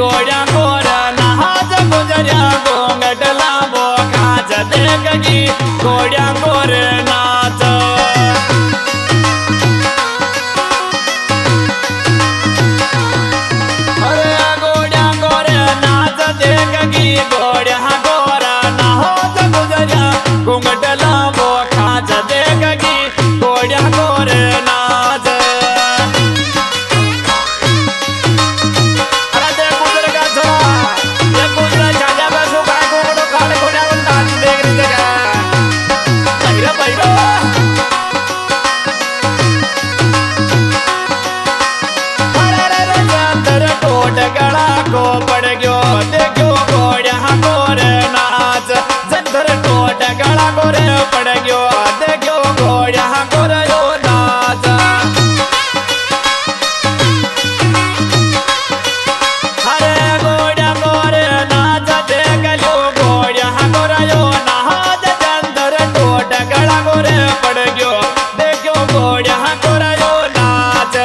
गोड्या गोर नहाज गुजरिया घोंगट लांबो खाज देखगी गोड्या गोर नाच अरे गोड्या गोर नाच देखगी गोड्या गोर नहाज गुजरिया घोंगट लांबो खाज देखगी गोड्या गोर नाच गला को पड़ गयो देखो गोड्या गोर नाच जंतर टोट गला गोर पड़ गयो देखो गोड्या गोर यो नाच अरे गोड्या गोर नाच देख लो गोड्या गोर यो नाच जंतर टोट गला गोर पड़ गयो देखो गोड्या गोर यो नाच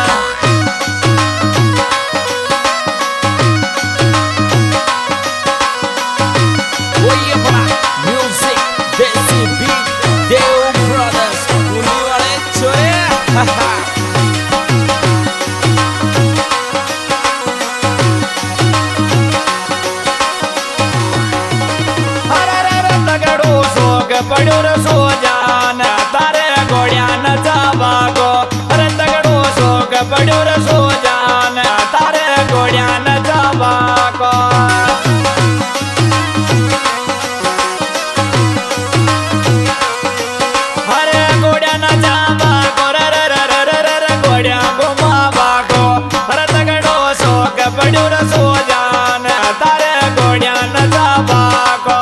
पड़ो रसो जान तारे गोड्या न जावा गो अरे तगड़ो सोग पड़ो रसो जान तारे गोड्या न जावा गो अरे गोड्या न जावा गो रे गोड्या घुमावा गो अरे तगड़ो सोग पड़ो रसो जान तारे गोड्या न जावा गो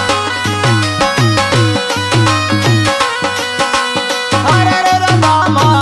मामा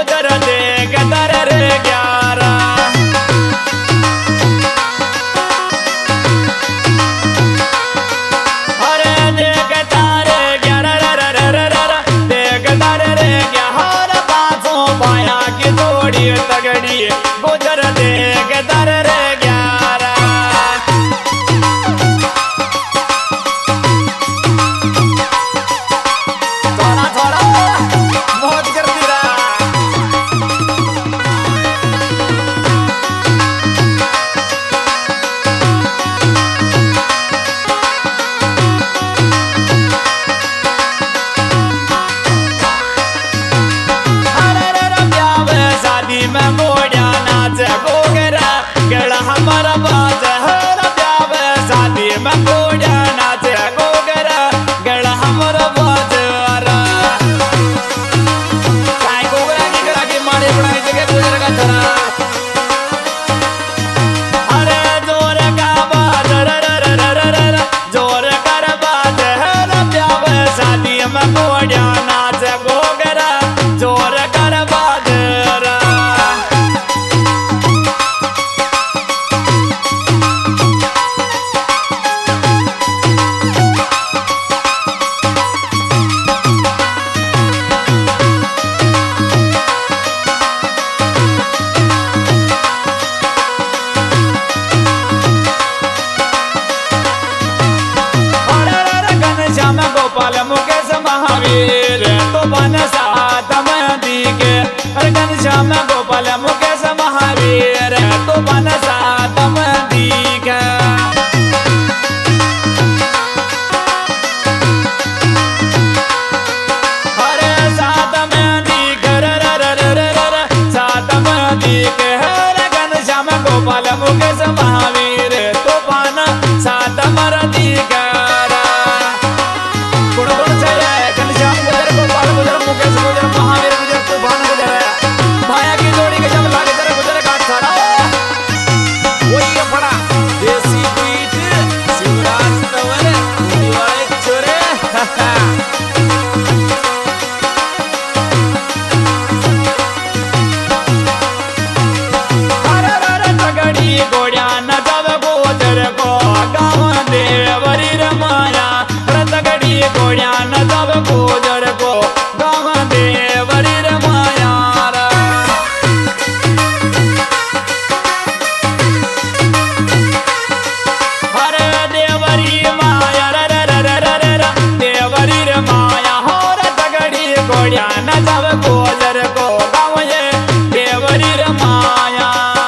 गुजर देख दर रे 11 अरे देख तारे 11 देख दर रे 11 पासों पाया की जोड़ी तगड़ी गुजर देख दर रे 11 में गोड़िया नाच गोगरा गला हमारा बाज हर ब्याव शादी में गोड़िया नाच गोगरा गला हमारा बाज काय गोगरा की गला की मारे बड़ा जगह गुजर का धरा अरे जोर का बाज जोर कर बाज हर ब्याव शादी में गोड़िया नाच गोगरा जोर कर बाज गोपाल मुकेश महावीर तो बन सात मंदी के घनश्याम गोपाल मुकेश महावीर तो बन सात मंदी के हरे सात मंदी सात मंदी के हरे घनश्याम गोपाल मुकेश महावीर तो बन सात मंदी के मुकेश गुजर महावीर गुजर तूफान गुजर माया की जोड़ी के जब लागे तेरे गुजर काट सारा वही पड़ा देसी बीट शिवराज तंवर दीवारे छोरे हर तगड़ी गोड़िया न जब गुजर को गाँव देवरी रमाया तगड़ी गोड़िया न जब गुजर को देवरी रमाया हरे देवरी माया देवरी रमाया हर तगड़ी गोड़िया न जब गोजर को गाँव ये देवरी रमाया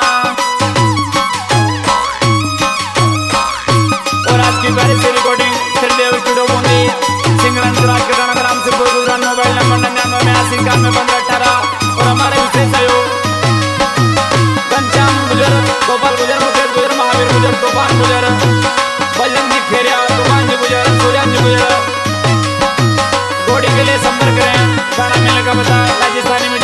और आज की प्यारी सी रिकॉर्डिंग श्रीदेव स्टूडियो बूंदी सिंगरन राज के गाना ग्राम से गुजरान मोबाइल नंबर 99 में 18 और हमारे विशेष सहयोग घनश्याम गुजर गोपाल गुजर मुकेश गुजर महावीर गुजर तूफान गुजर बजरंग जी फेरिया तूफान जी गुजर सूर्यान जी गुजर गोड़ी के लिए संपर्क करें गाना मिलने का बता राजस्थानी में